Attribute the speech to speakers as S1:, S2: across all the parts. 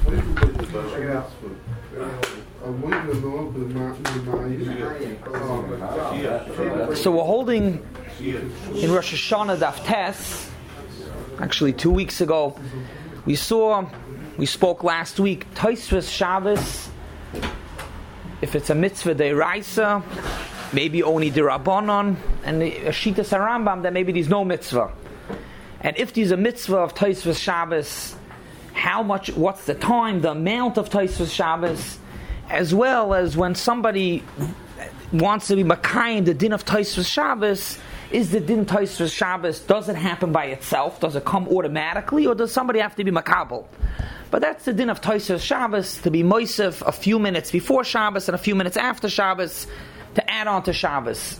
S1: So we're holding in Rosh Hashanah Daf Tes. Actually, 2 weeks ago, we spoke last week, Tosfos Shabbos, if it's a mitzvah de'oraisa, maybe only derabbanon, and a Shitas HaRambam, then maybe there's no mitzvah. And if there's a mitzvah of Tosfos Shabbos, what's the time, the amount of Tosfos Shabbos, as well as when somebody wants to be makayim the din of Tosfos Shabbos, is the din Tosfos Shabbos, does it happen by itself? Does it come automatically? Or does somebody have to be makabel? But that's the din of Tosfos Shabbos, to be moisef a few minutes before Shabbos and a few minutes after Shabbos, to add on to Shabbos.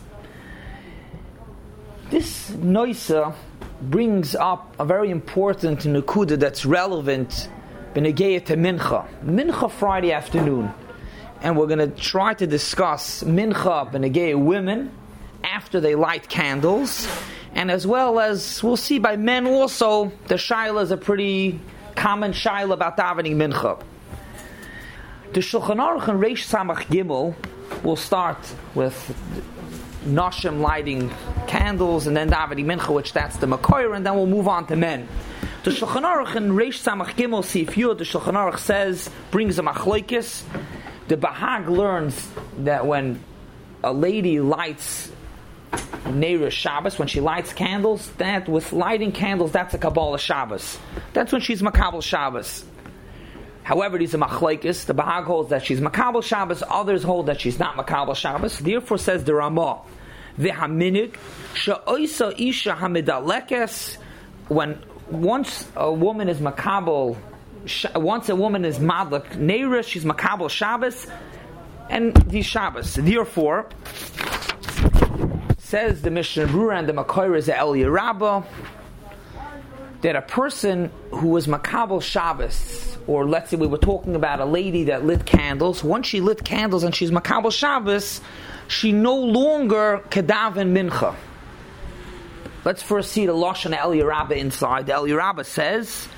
S1: This noisa brings up a very important nekuda that's relevant b'negeya to Mincha Friday afternoon. And we're going to try to discuss Mincha b'negeya women after they light candles, and as well as we'll see by men also, the shaila is a pretty common shaila about davening Mincha. The Shulchan Aruch and Reish Samach Gimel will start with Nashim lighting candles and then davening Mincha, which that's the Makoyer, and then we'll move on to men. The Shulchan Aruch and Reish Samach Gimel Sif Yud, the Shulchan Aruch brings a machlokes. The Bahag learns that when a lady lights Neiros Shabbos, when she lights candles, that with lighting candles, that's a Kabbalah Shabbos. That's when she's Makabel Shabbos. However, these are machlokes. The Bahag holds that she's Makabel Shabbos, others hold that she's not Makabel Shabbos. Therefore, says the Ramah, V'haminig she'oisa isha hamidalekes, when once a woman is Makabel, once a woman is Madlik Neiros, she's Makabel Shabbos, and these Shabbos. Therefore, says the Mishnah Berurah and the Makoyer is Eliyah Rabbah, that a person who was Makabel Shabbos, or let's say we were talking about a lady that lit candles, once she lit candles and she's Makabel Shabbos, she no longer kedaven Mincha. Let's first see the Lashon Eliyah Rabbah inside. The Eliyah Rabbah says,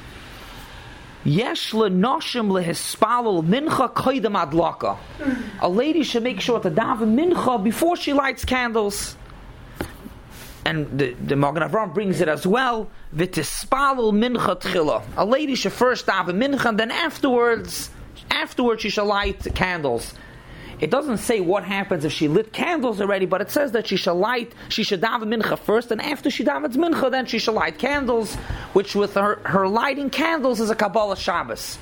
S1: Yesh le'noshim lehispalul mincha koydem adlaka. A lady should make sure to daven mincha before she lights candles. And the Magen Avraham brings it as well. V'tispalul mincha tchila. A lady should first daven mincha, and then afterwards she should light candles. It doesn't say what happens if she lit candles already, but it says that she should daven mincha first, and after she davens mincha, then she should light candles, which with her lighting candles is a Kabbalah Shabbos.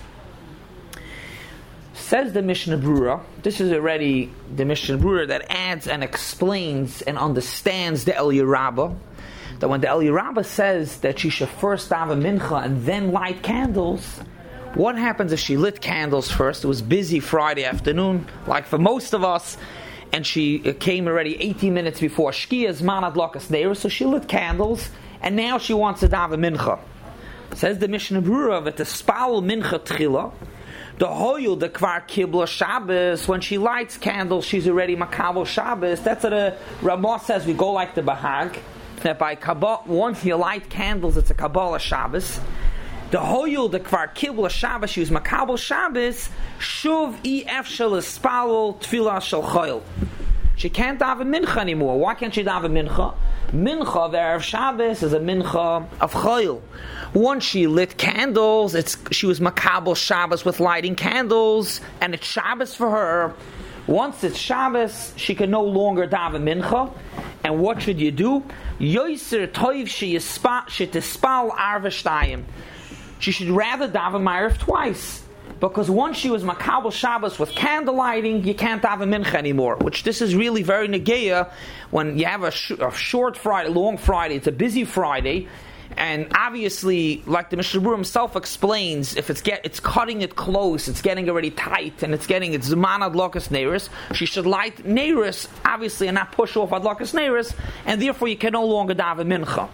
S1: Says the Mishnah Berurah, this is already the Mishnah Berurah that adds and explains and understands the Eliyah Rabbah, that when the Eliyah Rabbah says that she should first daven mincha and then light candles, what happens if she lit candles first? It was busy Friday afternoon, like for most of us, and she came already 18 minutes before Shkia, Zman Adlakas Neiros, so she lit candles, and now she wants to daven mincha. Says the Mishnah Berurah that the spal mincha tchila, the hoyul the kvar kibla Shabbos, when she lights candles, she's already makabel Shabbos. That's what the Ramah says. We go like the Bahag, that by Kabbalah, once you light candles, it's a Kabbalah Shabbos. The hoyul the kvar kibla Shabbos, she was makabel Shabbos. Shuv ef shel espalul tefillah shel choyl. She can't daven mincha anymore. Why can't she daven mincha? Mincha, the Erev Shabbos, is a mincha of choyl. Once she lit candles, she was makabel Shabbos with lighting candles, and it's Shabbos for her. Once it's Shabbos, she can no longer daven mincha. And what should you do? Yoiser toiv shetispal arva shtayim. She should rather daven Ma'ariv twice, because once she was Makabel Shabbos with candle lighting, you can't daven Mincha anymore. Which this is really very negeya when you have a short Friday, long Friday. It's a busy Friday, and obviously, like the Mishnah Berurah himself explains, if it's cutting it close, it's getting already tight, and it's Zman Adlakas Neiros, she should light Neiros, obviously, and not push off Adlakas Neiros, and therefore you can no longer daven Mincha.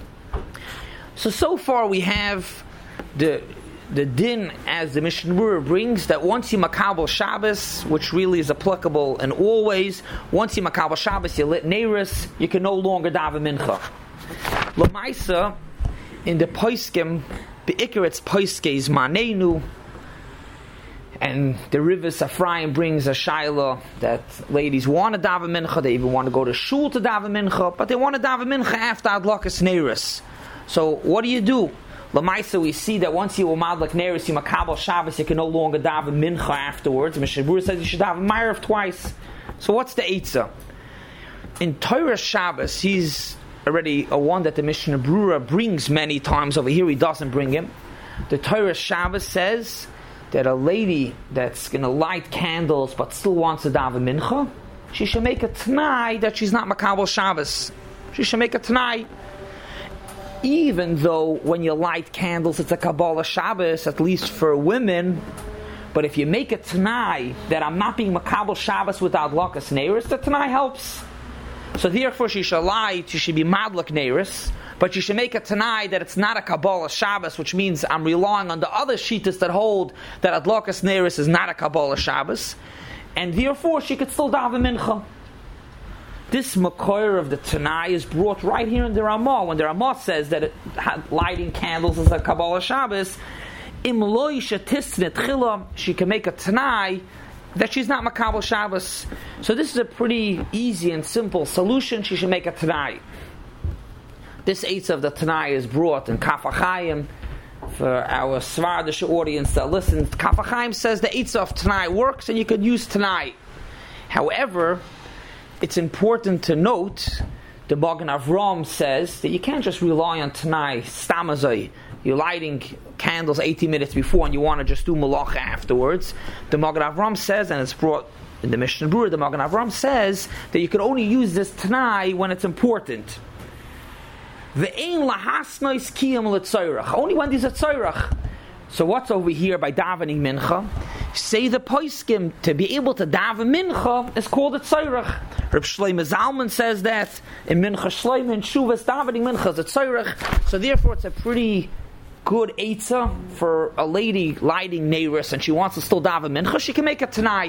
S1: So far we have the din, as the Mishnah Berurah brings, that once you makabel Shabbos, which really is applicable in all ways, once you makabel Shabbos, you lit Neiros, you can no longer daven Mincha. L'maisa, in the Poskim, be'ikar it's Poskei Zmanenu, And the Rivas Ephraim brings a shaila that ladies want to daven mincha, they even want to go to shul to daven mincha, but they want to daven mincha after adlakas neiros. So what do? Lamaisa, we see that once you madlak neiros, you makabel Shabbos, you can no longer daven mincha afterwards. Mishnah Berurah says you should daven ma'ariv twice. So what's the eitzah? In Torah Shabbos, he's already a one that the Mishnah Berurah brings many times. Over here he doesn't bring him. The Torah Shabbos says that a lady that's going to light candles but still wants to daven mincha, she should make a t'nai that she's not makabel Shabbos. She should make a t'nai. Even though when you light candles it's a Kabbalah Shabbos, at least for women, but if you make a t'nai that I'm not being makabel Shabbos without adlakas neiros, the t'nai helps. So therefore she should light, she should be madlak neiros, but you should make a t'nai that it's not a Kabbalah Shabbos, which means I'm relying on the other shittas that hold that adlakas neiros is not a Kabbalah Shabbos, and therefore she could still daven mincha. This makor of the t'nai is brought right here in the Ramah, when the Ramah says that lighting candles is a Kabbalah Shabbos. Im lo isha tisne tchila, she can make a t'nai that she's not makabel Shabbos. So this is a pretty easy and simple solution. She should make a t'nai. This eitzah of the t'nai is brought in Kaf HaChaim. For our Svardish audience that listens, Kaf HaChaim says the eitzah of t'nai works and you could use t'nai. However, it's important to note, the Magen Avram says that you can't just rely on t'nai, stamazai. You're lighting candles 80 minutes before and you want to just do malacha afterwards. The Magen Avram says, and it's brought in the Mishnah Berurah, the Magen Avram says that you can only use this t'nai when it's important. Only when there's a tzairach. So what's over here by davening mincha? Say the poskim, to be able to daven mincha is called a tzairach. Reb Shlomo Zalman says that in Mincha Shlomo and Shuvas davening mincha is a tzairach. So therefore it's a pretty good eitzah for a lady lighting neiros and she wants to still daven mincha, she can make a t'nai.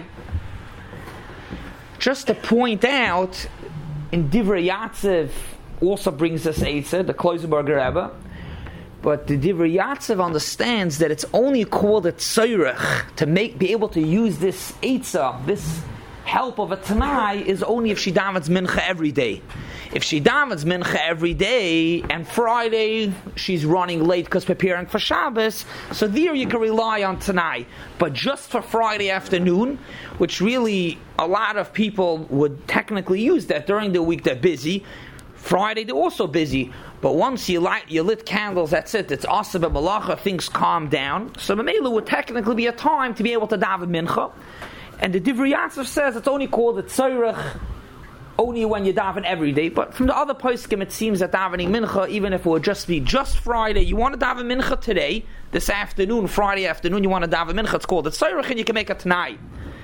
S1: Just to point out, in Divrei Yatzev also brings this eitzah, the Kloisenberger Rebbe, but the Divrei Yatzev understands that it's only called a tzairach to be able to use this eitzah, this help of a t'nai, is only if she davens mincha every day. If she davens mincha every day and Friday she's running late because preparing for Shabbos, so there you can rely on t'nai. But just for Friday afternoon, which really a lot of people would technically use that during the week, they're busy. Friday they're also busy, but once you lit candles, that's it. It's asab and malacha, things calm down. So Mamela would technically be a time to be able to daven mincha. And the Divrei Yatzev says it's only called a tzairach only when you daven every day. But from the other poskim, it seems that davening mincha, even if it would just be just Friday, you want to daven mincha today, this afternoon, Friday afternoon, you want to daven mincha, it's called a tzairach, and you can make a t'nai.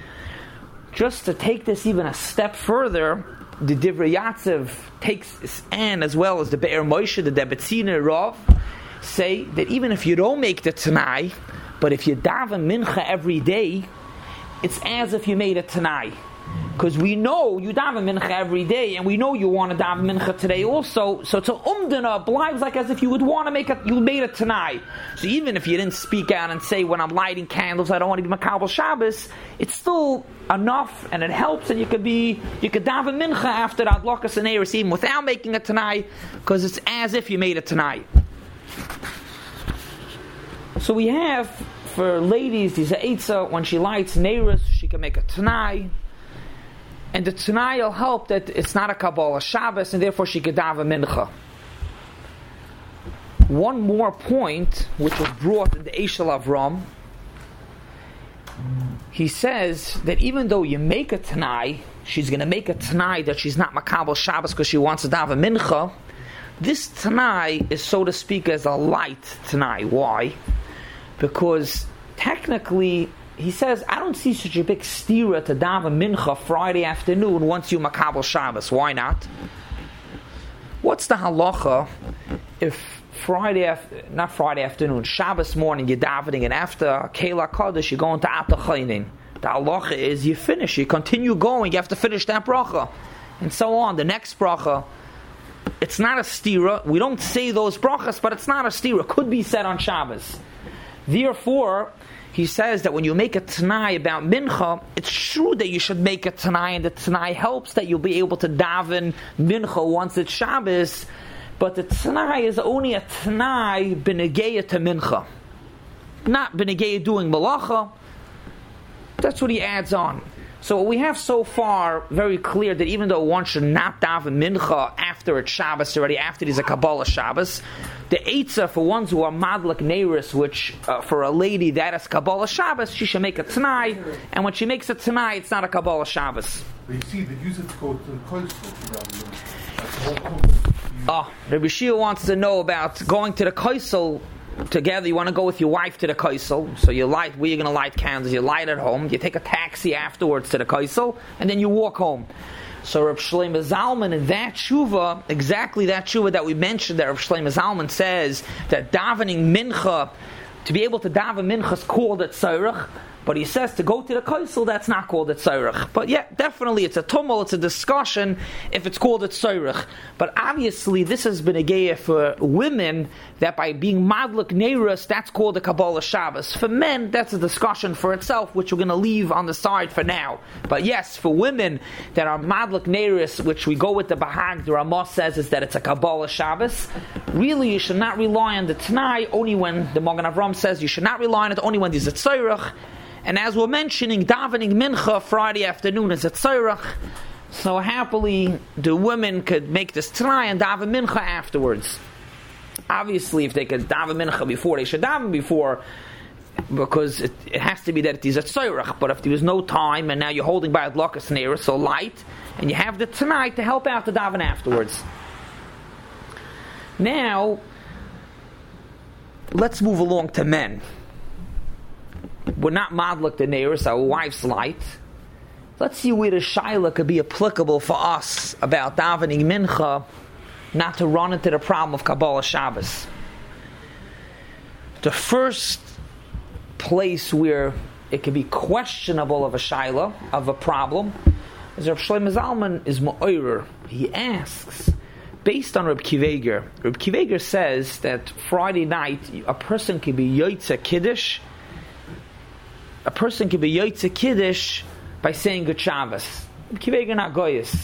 S1: Just to take this even a step further, the Divrei Yatzev takes, and as well as the Be'er Moshe, the Debetziner Rav, say that even if you don't make the t'nai, but if you daven mincha every day, it's as if you made a t'nai. Because we know you daven mincha every day, and we know you want to daven mincha today also. So it's a umdana, blives like as if you would want to you made a t'nai. So even if you didn't speak out and say, when I'm lighting candles, I don't want to be makabel Shabbos, it's still enough, and it helps, and you could daven mincha after that adlakas and neiros even without making a t'nai, because it's as if you made a t'nai. So we have, for ladies, there's a eitzah, when she lights neiros, she can make a t'nai. And the t'nai will help that it's not a Kabbalah Shabbos, and therefore she could daven mincha. One more point, which was brought in the Eshel Avram, he says that even though you make a t'nai, she's going to make a t'nai that she's not makabel Shabbos because she wants to daven mincha. This t'nai is, so to speak, as a light t'nai. Why? Because technically, he says, I don't see such a big stira to daven mincha Friday afternoon once you makabel Shabbos. Why not? What's the halacha if not Friday afternoon, Shabbos morning you're davening, and after Keilah Kodesh you're going to Ata Chaynin? The halacha is you finish, you continue going, you have to finish that bracha, and so on. The next bracha, it's not a stira. We don't say those brachas, but it's not a stira. Could be said on Shabbos. Therefore, he says that when you make a Tanai about Mincha, it's true that you should make a Tanai, and the Tanai helps that you'll be able to daven Mincha once it's Shabbos, but the Tanai is only a Tanai b'negeya to Mincha, not b'negeya doing Malacha. That's what he adds on. So what we have so far, very clear that even though one should not daven Mincha after it's Shabbos already, after there's a Kabbalah Shabbos, the Eitzah for ones who are Madlik Neiris, which for a lady that is Kabbalah Shabbos, she should make a Tanai, and when she makes a Tanai, it's not a Kabbalah Shabbos.
S2: But you see, they use it to go to the Koisel.
S1: Rabbi Shia wants to know about going to the Koisel together. You want to go with your wife to the Koisel, so you light, where you're going to light candles, you light at home, you take a taxi afterwards to the Koisel, and then you walk home. So Rav Shlomo Zalman in that tshuva, exactly that tshuva that we mentioned, that Rav Shlomo Zalman says that davening mincha, to be able to daven mincha is called a tzorach, but he says to go to the Koisel, that's not called a tzorach. But yeah, definitely it's a tumult, it's a discussion if it's called a tzorach. But obviously this has been a geya for women, that by being madlik neiros, that's called a Kabbalah Shabbos. For men, that's a discussion for itself, which we're going to leave on the side for now. But yes, for women that are madlik neiros, which we go with the Bahag, the Ramah says is that it's a Kabbalah Shabbos. Really, you should not rely on the Tanai only when the Magen Avram says you should not rely on it only when there's a tzorach. And as we're mentioning, davening mincha Friday afternoon is a tzorach. So happily, the women could make this Tanai and daven mincha afterwards. Obviously, if they could daven mincha before, they should daven before, because it has to be that it is a tzorach. But if there was no time, and now you're holding by a Adlakas Neira, so light, and you have the Tanai to help out the daven afterwards. Now, let's move along to men. We're not madlik the neiros, our wife's light. Let's see where the shaila could be applicable for us about davening mincha, not to run into the problem of Kabbalah Shabbos. The first place where it could be questionable of a shaila, of a problem, is Rav Shlomo Zalman is ma'orer. He asks, based on Reb Kiveger. Reb Kiveger says that Friday night a person can be Yotze Kiddush. A person can be Yotze Kiddush by saying Good Shabbos. Kiveger not Goyis.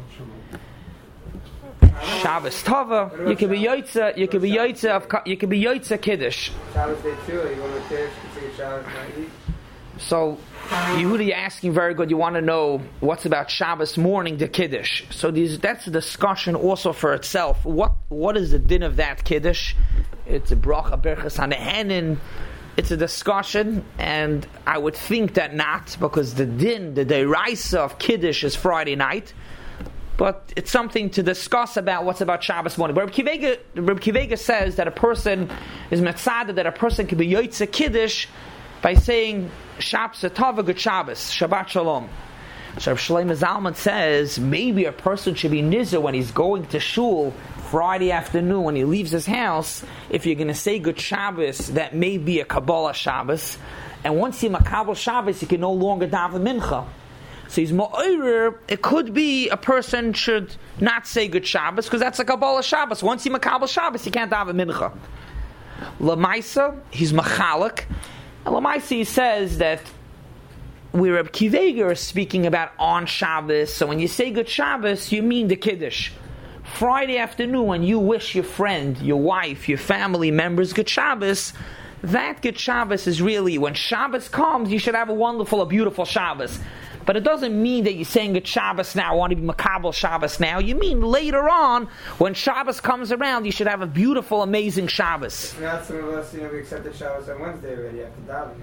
S1: Shabbos Tova. You can be Yotze. You can be Yotze. You can be Yotze Kiddush.
S3: Shabbos day too. You go to Kiddush, you say Shabbos night.
S1: So Yehuda, you're asking very good. You want to know what's about Shabbos morning the Kiddush. So that's a discussion also for itself. What is the din of that Kiddush? It's a bracha berachas hanehenin. It's a discussion, and I would think that not, because the din, the deraisa of Kiddush is Friday night, but it's something to discuss about what's about Shabbos morning. But Reb Kiveger says that a person is metzada, that a person can be Yotze Kiddush by saying Shabbos Tova Good Shabbos, Shabbat Shalom. So Rav Shlomo Zalman says maybe a person should be nizar when he's going to shul Friday afternoon when he leaves his house. If you're going to say Good Shabbos, that may be a Kabbalah Shabbos, and once you're Makabel Shabbos, you can no longer daven mincha. So he's ma'orer. It could be a person should not say Good Shabbos because that's a Kabbalah Shabbos. Once you're Makabel Shabbos, you can't daven mincha. Lamaisa, he's machalik. And Lamaisa, he says that where Reb Kiveger is speaking about on Shabbos, so when you say Good Shabbos, you mean the Kiddush. Friday afternoon, when you wish your friend, your wife, your family members Good Shabbos, that Good Shabbos is really, when Shabbos comes, you should have a beautiful Shabbos. But it doesn't mean that you're saying Good Shabbos now, I want to be Makabel Shabbos now. You mean later on, when Shabbos comes around, you should have a beautiful, amazing Shabbos.
S3: Not some of us, we accepted Shabbos on Wednesday already after davening.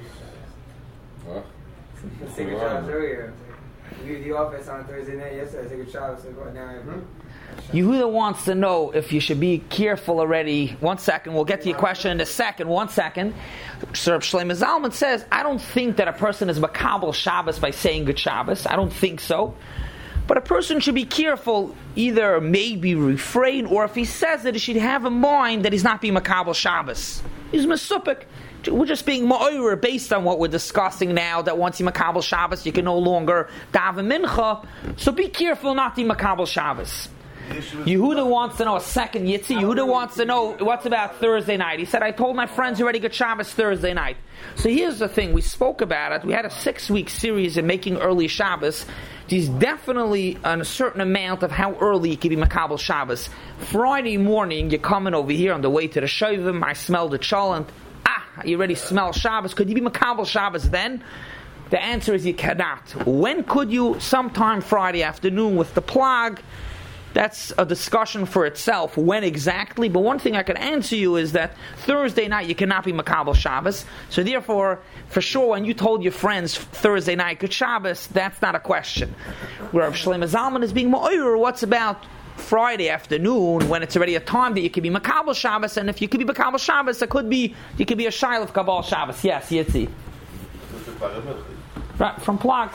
S2: What?
S3: Let's take a Shabbos earlier. Leave the office on Thursday night yesterday, I take a Shabbos, and now
S1: Yehuda wants to know if you should be careful already. 1 second, we'll get to your question in a second. 1 second. So Rav Shlomo Zalman says, I don't think that a person is Makabel Shabbos by saying Good Shabbos. I don't think so. But a person should be careful, either maybe refrain, or if he says it, he should have in mind that he's not being Makabel Shabbos. He's Mesupik. We're just being ma'orer based on what we're discussing now, that once you Makabel Shabbos, you can no longer daven mincha. So be careful not to Makabel Shabbos. Yehuda wants to know a second Yitzi. Yehuda wants to know what's about Thursday night. He said, I told my friends already good Shabbos Thursday night. So here's the thing. We spoke about it. We had a 6-week series in making early Shabbos. There's definitely a certain amount of how early you can be Makabel Shabbos. Friday morning, you're coming over here on the way to the Shovim. I smell the cholent. You already smell Shabbos. Could you be Makabel Shabbos then? The answer is you cannot. When could you? Sometime Friday afternoon with the plug. That's a discussion for itself. When exactly? But one thing I can answer you is that Thursday night you cannot be Makabel Shabbos. So therefore, for sure, when you told your friends Thursday night good Shabbos, that's not a question. Where Rav Shlomo Zalman is being more, what's about Friday afternoon when it's already a time that you could be Makabel Shabbos, and if you could be Makabel Shabbos, it could be you could be a Shail of Kabbalah Shabbos. Yes, Yitzi. Right, from Plag.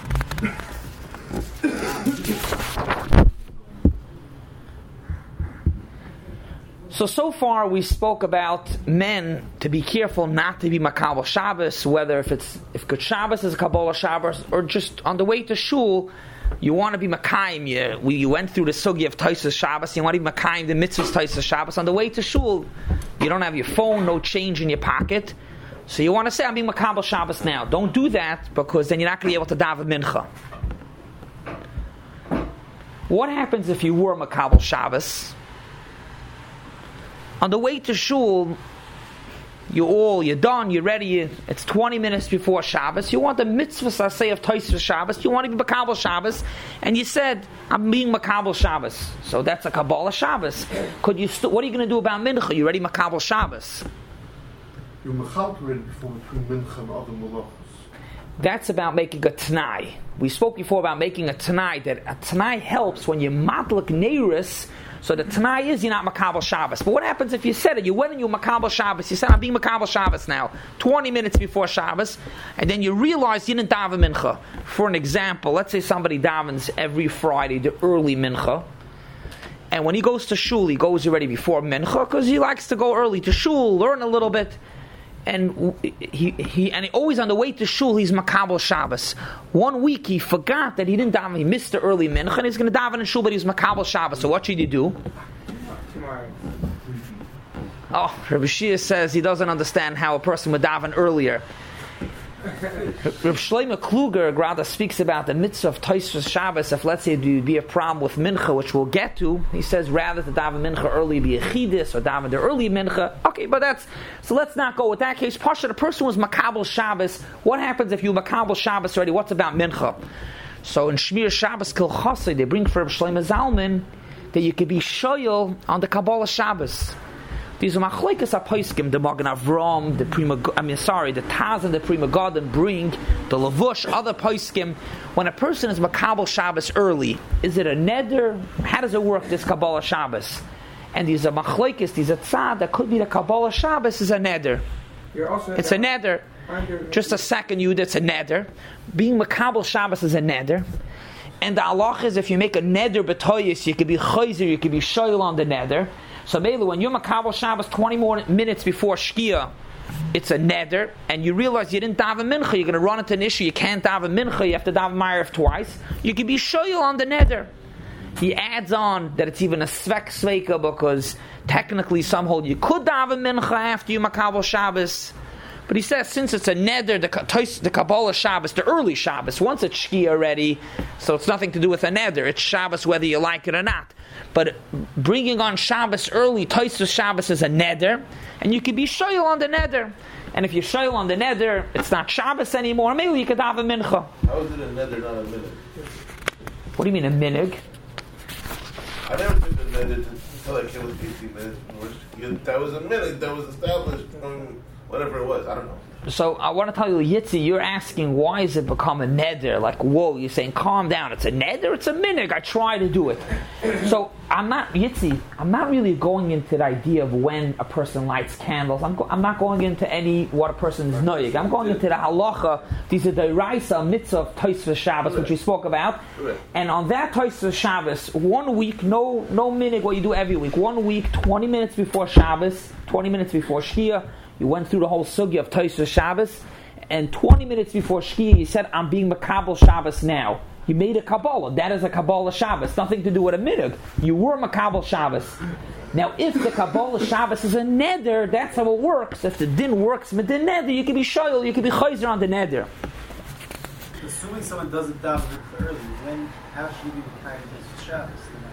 S1: So far we spoke about men to be careful not to be Makabel Shabbos, whether if Good Shabbos is a Kabbalah Shabbos or just on the way to Shul, you want to be Makayim. You went through the Sugi of Tosfos Shabbos, you want to be Makayim the Mitzvahs Tosfos Shabbos. On the way to Shul, you don't have your phone, no change in your pocket. So you want to say, I'm being Makabel Shabbos now. Don't do that, because then you're not going to be able to daven Mincha. What happens if you were Makabel Shabbos? On the way to Shul, you're done, you're ready, it's 20 minutes before Shabbos. You want the mitzvahs, I say, of Tosfos Shabbos. You want to be Makabel Shabbos, and you said, I'm being Makabel Shabbos. So that's a Kabbalah Shabbos. What are you going to do about Mincha? You're ready Makabel Shabbos.
S2: You're Mechal already before between Mincha and other Malachos.
S1: That's about making a Tanai. We spoke before about making a Tanai, that a Tanai helps when you matlik Neiris. So the Tanai is you're not Makabel Shabbos. But what happens if you said it? You went and you Makabel Shabbos. You said, I'm being Makabel Shabbos now. 20 minutes before Shabbos. And then you realize you didn't daven Mincha. For an example, let's say somebody davens every Friday, the early Mincha. And when he goes to Shul, he goes already before Mincha, because he likes to go early to Shul, learn a little bit. And he always on the way to Shul, he's Makabel Shabbos. 1 week he forgot that he didn't daven, he missed the early Mincha, and he's going to daven in Shul, but he's Makabel Shabbos. So what should you do?
S3: Tomorrow.
S1: Oh, Rabbi Shia says he doesn't understand how a person would daven earlier. Rav Shlomo Kluger Grada speaks about the mitzvah of Tosfos Shabbos. If let's say there would be a problem with Mincha, which we'll get to, he says rather to daven Mincha early be a Chidis or daven the early Mincha. Okay, but so let's not go with that case. Pasha, the person was Makabel Shabbos. What happens if you Makabel Shabbos already? What's about Mincha? So in Shmir Shabbos Kilchasei, they bring for Rav Shlomo Zalman that you could be shoyel on the Kabbalah Shabbos. These are machlekes aposkim, the Magen Avram, the Taz and the Pri Megadim bring, the Lavush, other poskim. When a person is Makabel Shabbos early, is it a neder? How does it work, this Kabbalah Shabbos? And these are machlekes, these are tzad, that could be the Kabbalah Shabbos is a neder. It's a neder. Just a second, it's a neder. Being Makabel Shabbos is a neder. And the halach is if you make a neder b'toyis, you could be chayzer, you could be shoyel on the neder. So mainly when you're Makabel Shabbos 20 more minutes before Shkia, it's a neder, and you realize you didn't daven Mincha, you're going to run into an issue, you can't daven Mincha, you have to daven Ma'ariv twice, you can be shoyel on the neder. He adds on that it's even a svek sveika, because technically some hold you could daven Mincha after you Makabel Shabbos. But he says since it's a neder, the Kabbalah Shabbos, the early Shabbos, once it's Shkia already, so it's nothing to do with a neder, it's Shabbos whether you like it or not. But bringing on Shabbos early, Tosfos Shabbos is a neder, and you can be shoyel on the neder. And if you're shoyel on the neder, it's not Shabbos anymore. Maybe you could have a mincha.
S4: How is it a neder, not a minig?
S1: What do you mean a minig?
S4: I never took the neder until I came with PC. That was a minig that was established from whatever it was. I don't know.
S1: So I want to tell you, Yitzi, you're asking why has it become a neder? Like, whoa, you're saying calm down. It's a neder, it's a minig. I try to do it. So I'm not really going into the idea of when a person lights candles. I'm not going into what a person is noyig. I'm going into the halacha. These are the Raisa mitzvah of Tosfos Shabbos, which we spoke about. And on that Tosfos Shabbos, 1 week, no minig, what you do every week. 1 week, 20 minutes before Shabbos, 20 minutes before Shkia, you went through the whole sugya of Tosfos Shabbos, and 20 minutes before Shkia, you said, I'm being Makabel Shabbos now. You made a Kabbalah. That is a Kabbalah Shabbos. Nothing to do with a minhag. You were Makabel Shabbos. Now, if the Kabbalah Shabbos is a neder, that's how it works. If the din works with the neder, you can be shoyl, you can be chayzer on the neder.
S5: Assuming someone doesn't daven early, how should you be kind of Shabbos?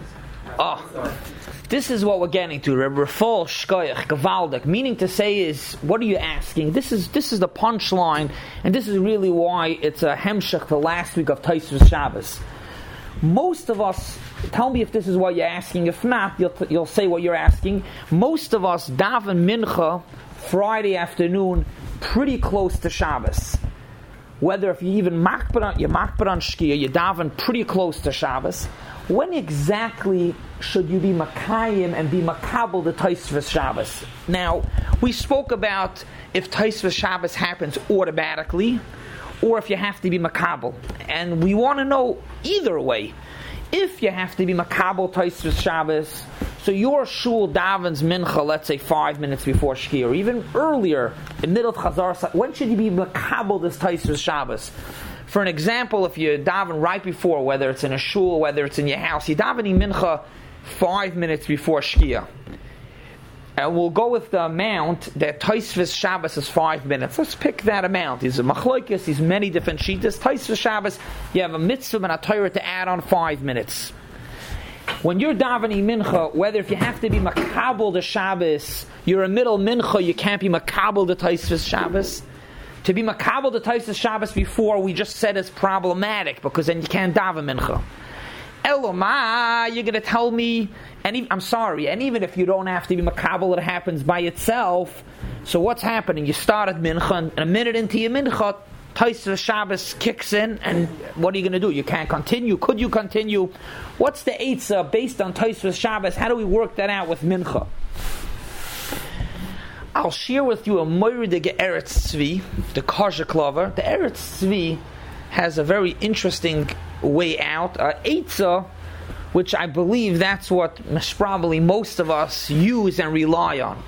S1: This is what we're getting to. Rafal shkoyach gavaldik. Meaning to say is, what are you asking? This is the punchline, and this is really why it's a hemshech the last week of Tosfos Shabbos. Most of us, tell me if this is what you're asking. If not, you'll say what you're asking. Most of us daven mincha Friday afternoon, pretty close to Shabbos. Whether if you even makbar on shkia, you daven pretty close to Shabbos. When exactly should you be makayim and be makabel the Tosfos Shabbos? Now, we spoke about if Tosfos Shabbos happens automatically, or if you have to be makabel. And we want to know either way. If you have to be makabel Tosfos Shabbos, so your shul davens mincha, let's say 5 minutes before shkia, or even earlier, in the middle of chazar, when should you be makabel this Tosfos Shabbos? For an example, if you daven right before, whether it's in a shul, whether it's in your house, you davening mincha 5 minutes before shkia. And we'll go with the amount that Tosfos Shabbos is 5 minutes. Let's pick that amount. There's a machlokes, there's many different shittas. Tosfos Shabbos, you have a mitzvah and a Torah to add on 5 minutes. When you're davening mincha, whether if you have to be makabel the Shabbos, you're a middle mincha, you can't be makabel the Tosfos Shabbos. To be makabel the Tosfos Shabbos before, we just said it's problematic, because then you can't daven mincha. Eloma, you're going to tell me, I'm sorry, and even if you don't have to be makabel, it happens by itself. So what's happening? You start at mincha, and a minute into your mincha, Tosfos Shabbos kicks in, and what are you going to do? You can't continue. Could you continue? What's the eitzah based on Tosfos Shabbos? How do we work that out with mincha? I'll share with you a moiridige Eretz Tzvi, the Kosher Clover. The Eretz Tzvi has a very interesting way out, eitzah, which I believe that's what probably most of us use and rely on.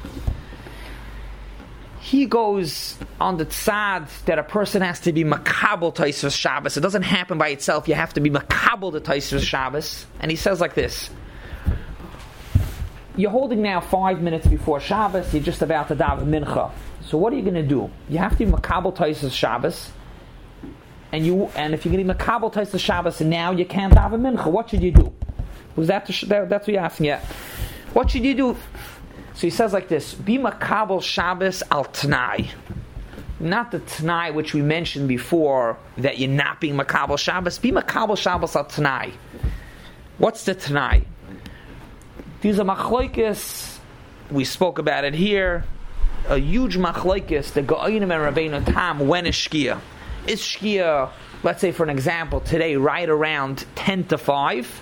S1: He goes on the tzad that a person has to be makabel Tosfos Shabbos. It doesn't happen by itself. You have to be makabel the Tosfos Shabbos. And he says like this. You're holding now 5 minutes before Shabbos. You're just about to daven mincha. So what are you going to do? You have to be makabel Tosfos Shabbos. And if you're going to be makabel Tosfos Shabbos and now you can't daven mincha, what should you do? Was that's what you're asking? Yeah. What should you do? So he says like this: be makabel Shabbos al t'nai. Not the t'nai which we mentioned before, that you're not being makabel Shabbos. Be makabel Shabbos al t'nai. What's the t'nai? These are machlokes. We spoke about it here. A huge machlokes. The Go'anim and Rabbeinu Tam. When is shkia? Is shkia, let's say for an example, today right around 10 to 5,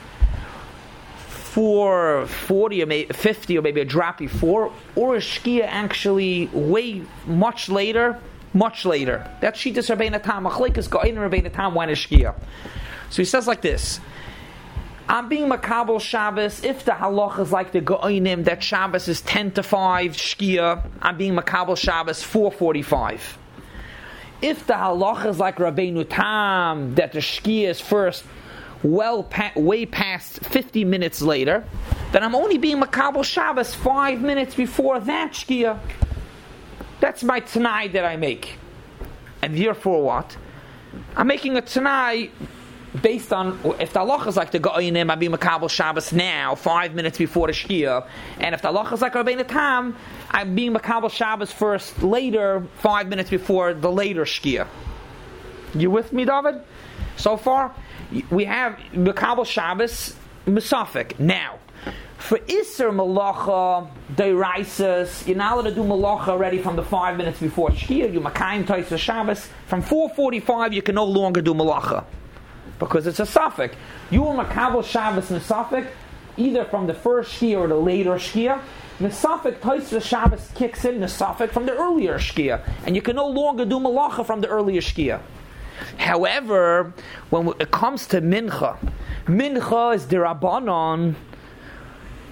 S1: 4:40 or maybe 50 or maybe a drop before, or is shkia actually way much later? Much later. That's Shittas Rabbeinu Tam. Machlokes Go'anim and Rabbeinu Tam. When is shkia? So he says like this. I'm being makabel Shabbos. If the halach is like the Go'anim, that Shabbos is 10 to 5, shkia, I'm being makabel Shabbos 4:45. If the halach is like Rabbeinu Tam, that the shkia is first way past 50 minutes later, then I'm only being makabel Shabbos 5 minutes before that shkia. That's my t'nai that I make. And therefore what? I'm making a t'nai based on, if the halacha is like the Go'anim, I be makabel Shabbos now, 5 minutes before the shkia, and if the halacha is like Rabbeinu Tam, I'm being makabel Shabbos first, later, 5 minutes before the later shkia. You with me, David? So far, we have makabel Shabbos Mesafik. Now, for Isser Malacha, Deiraisas, you're not allowed to do Malacha already from the 5 minutes before shkia. You makayim Tosfos Shabbos. From 4:45, you can no longer do Malacha, because it's a suffix. You will makabel Shabbos Nesafik, either from the first shkia or the later shkia. Nesafik Tosfos Shabbos kicks in Nesafik from the earlier shkia, and you can no longer do malacha from the earlier shkia. However, when it comes to mincha, mincha is derabanan.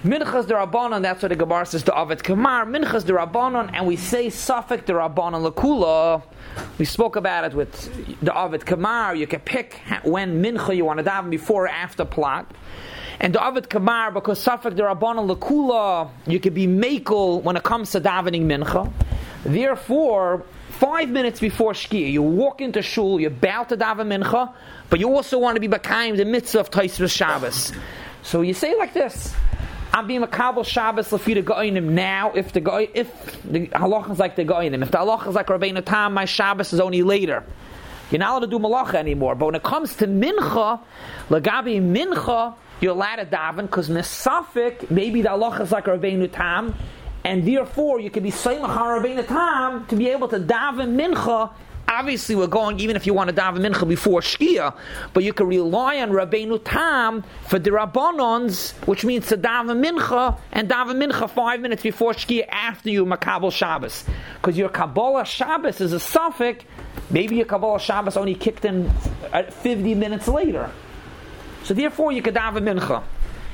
S1: Minchas D'Rabbanan, that's what the Gemara says, the Ovid Kamar. Minchas D'Rabbanan, and we say Safek D'Rabbanan L'Kula. We spoke about it with the Ovid Kamar. You can pick when Mincha you want to daven, before or after Plot. And the Ovid Kamar, because Safek D'Rabbanan L'Kula, you can be Mekel when it comes to davening Mincha. Therefore, 5 minutes before Shkia, you walk into Shul, you're about to daven Mincha, but you also want to be B'kayim the mitzvah of Tosfos Shabbos. So you say like this: I'm being Makabel Shabbos lefi the Goinim now. If the halacha is like the Goinim, if the halacha is like Rabbeinu Tam, my Shabbos is only later. You're not allowed to do malacha anymore. But when it comes to Mincha, Lagabi Mincha, you're allowed to daven because Nesafik, maybe the halacha is like Rabbeinu Tam, and therefore you can be Saimach on Rabbeinu Tam to be able to daven Mincha. Obviously, we're going, even if you want to daven Mincha before Shkia, but you can rely on Rabbeinu Tam for the Rabbanons, which means to daven Mincha, and daven Mincha 5 minutes before Shkia after you Makabel Shabbos. Because your Kabbalah Shabbos is a suffix, maybe your Kabbalah Shabbos only kicked in 50 minutes later. So therefore, you can daven Mincha.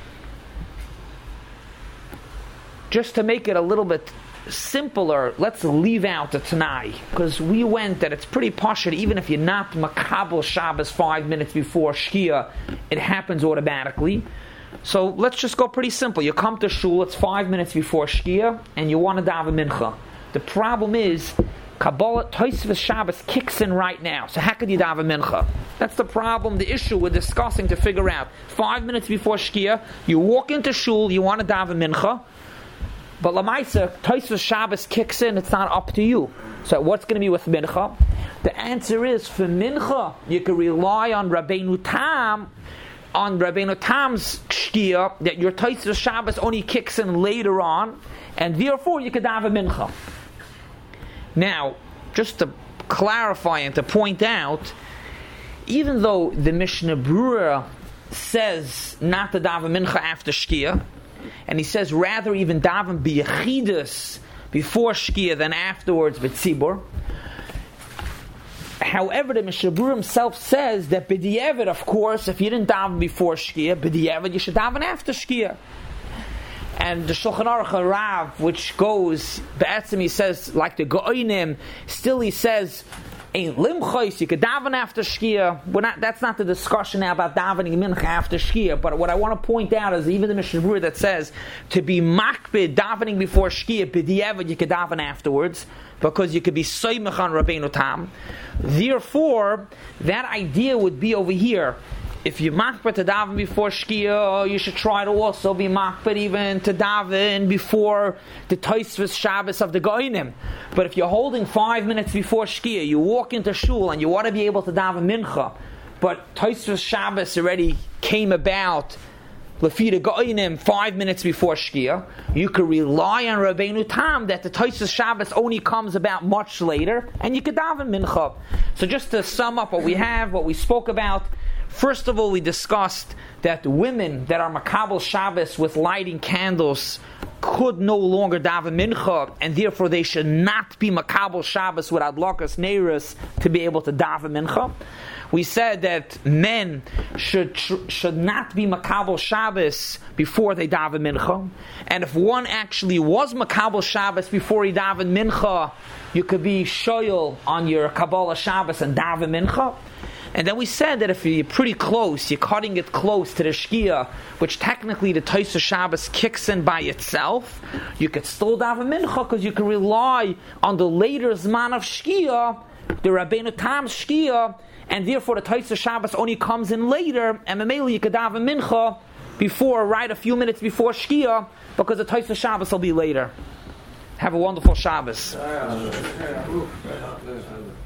S1: Just to make it a little bit simpler, let's leave out the Tanai, because we went that it's pretty poshut. Even if you're not Makabel Shabbos 5 minutes before Shkia, it happens automatically. So let's just go pretty simple. You come to Shul, it's 5 minutes before Shkia, and you want to daven Mincha. The problem is, Kabbalah Tosfos Shabbos kicks in right now. So how could you daven Mincha? That's the problem, the issue we're discussing to figure out. 5 minutes before Shkia, you walk into Shul, you want to daven Mincha, but Lamaisa, Tosfos Shabbos kicks in, it's not up to you. So what's going to be with Mincha? The answer is, for Mincha, you can rely on Rabbeinu Tam, on Rabbeinu Tam's Shkia, that your Tosfos Shabbos only kicks in later on, and therefore you can daven Mincha. Now, just to clarify and to point out, even though the Mishnah Brura says not to daven Mincha after Shkia, and he says rather even daven b'yechidus before Shkia than afterwards b'tzibur. However, the Mishnah Brura himself says that b'di'evet, of course, if you didn't daven before Shkia, b'di'evet you should daven after Shkia. And the Shulchan Aruch Rav, which goes, Be'etzim, he says, like the Go'inim, still he says, Ein limchos, you could daven after Shkia. That's not the discussion now about davening Mincha after Shkia. But what I want to point out is even the Mishnah Brura that says to be makbid davening before Shkia, b'di'evet you could daven afterwards, because you could be soymech on Rabbeinu Tam. Therefore, that idea would be over here. If you makbid to daven before Shkia, you should try to also be makbid even to daven before the Tosfos Shabbos of the Goinim. But if you're holding 5 minutes before Shkia, you walk into Shul and you want to be able to daven Mincha, but Tosfos Shabbos already came about lefi the Goinim 5 minutes before Shkia, you can rely on Rabbeinu Tam that the Tosfos Shabbos only comes about much later, and you can daven Mincha. So just to sum up what we have, what we spoke about, first of all, we discussed that women that are Makabel Shabbos with lighting candles could no longer daven Mincha, and therefore they should not be Makabel Shabbos with Adlakas Neiros to be able to daven Mincha. We said that men should not be Makabel Shabbos before they daven Mincha, and if one actually was Makabel Shabbos before he daven Mincha, you could be shoyel on your Kabbalah Shabbos and daven Mincha. And then we said that if you're pretty close, you're cutting it close to the Shkia, which technically the Tosfos Shabbos kicks in by itself, you could still daven Mincha because you can rely on the later Zman of Shkia, the Rabbeinu Tam's Shkia, and therefore the Tosfos Shabbos only comes in later, and Mamela you could daven Mincha before, right a few minutes before Shkia, because the Tosfos Shabbos will be later. Have a wonderful Shabbos.